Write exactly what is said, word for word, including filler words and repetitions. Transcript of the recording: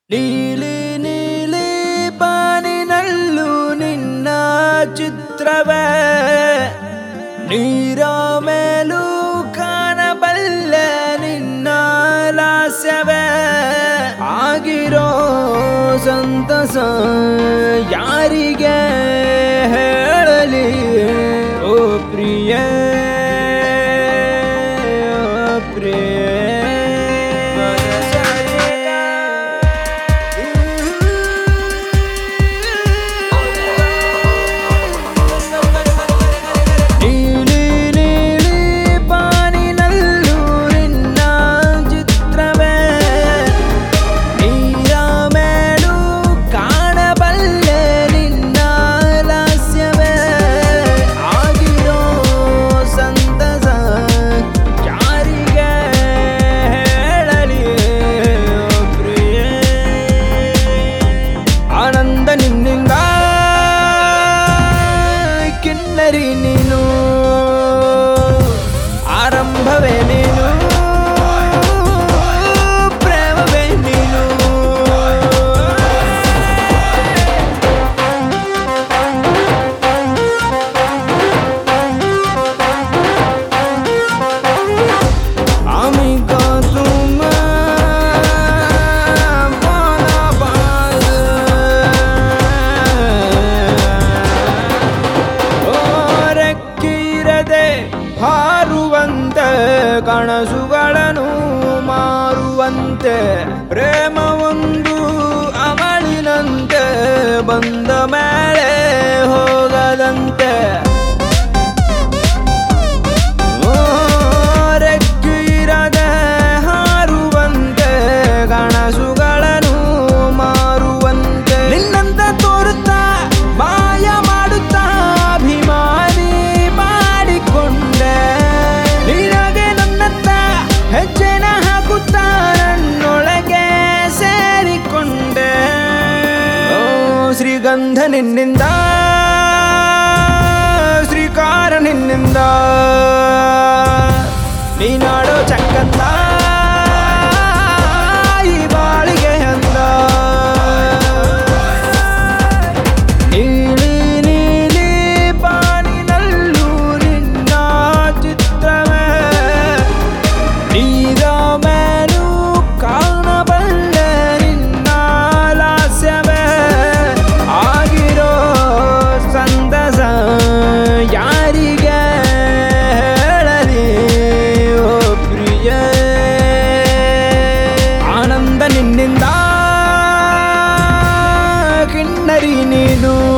ನೀಲಿ ನೀಲಿ ಬಾನಿನಲ್ಲೂ ನಿನ್ನ ಚಿತ್ರವೇ, ನೀರ ಮೇಲೂ ಕಾಣಬಲ್ಲೆ ನಿನ್ನ ಲಾಸ್ಯವೇ. ಆಗಿರೋ ಸಂತಸ ಯಾರಿಗೆ ಹೇಳಲಿ ಓ ಪ್ರಿಯೇ ನಿನ್ನಿಂದ ಕಿನ್ನರಿ ನೀನು, ಆರಂಭವೇ ನೀನು, ಪ್ರೇಮವೇ ನೀನು. Amiga तुम ಹಾರುವಂತೆ ಕನಸುಗಳನ್ನು ಮಾರುವಂತೆ, ಪ್ರೇಮವೊಂದು ಅಮಲಿನಂತೆ ಬಂದ ಮೇಲೆ ಹೋಗದಂತೆ. ರೆಕ್ಕಿರದೆ ಹಾರುವಂತೆ ಕನಸುಗಳನ್ನು ಮಾರುವಂತೆ, ನಿನ್ನಂತ ತೋರುತ್ತಾ ಮಾಯ ಮಾಡುತ್ತಾ ಅಭಿಮಾನಿ ಮಾಡಿಕೊಂಡೆ. ನಿನಗೆ ನನ್ನತ್ತ ಹೆಜ್ಜೆನ ಹಾಕುತ್ತಾ ನನ್ನೊಳಗೆ ಸೇರಿಕೊಂಡೆ. ಓ ಶ್ರೀಗಂಧ ನಿನ್ನಿಂದ, ಶ್ರೀಕಾರ ನಿನ್ನಿಂದ, ನೀನಾಡೋ ಚಕ್ಕಂದ ಈ ಬಾಳಿಗೆ ಅಂದ. ನೀಲಿ ನೀಲಿ ಬಾನಿನಲ್ಲೂ ನಿನ್ನ ಚಿತ್ರವೇ, ನೀರ ಮೇಲೂ ಕಾಣಬಲ್ಲೆ ನಿನ್ನ ಲಾಸ್ಯವೇ. ಆಗಿರೋ ಸಂತಸ ಯಾರಿಗೆ ಹೇಳಲಿ ಓ ಪ್ರಿಯೇ. ಆನಂದ ನಿನ್ನಿಂದ ಕಿನ್ನರಿ ನೀನು.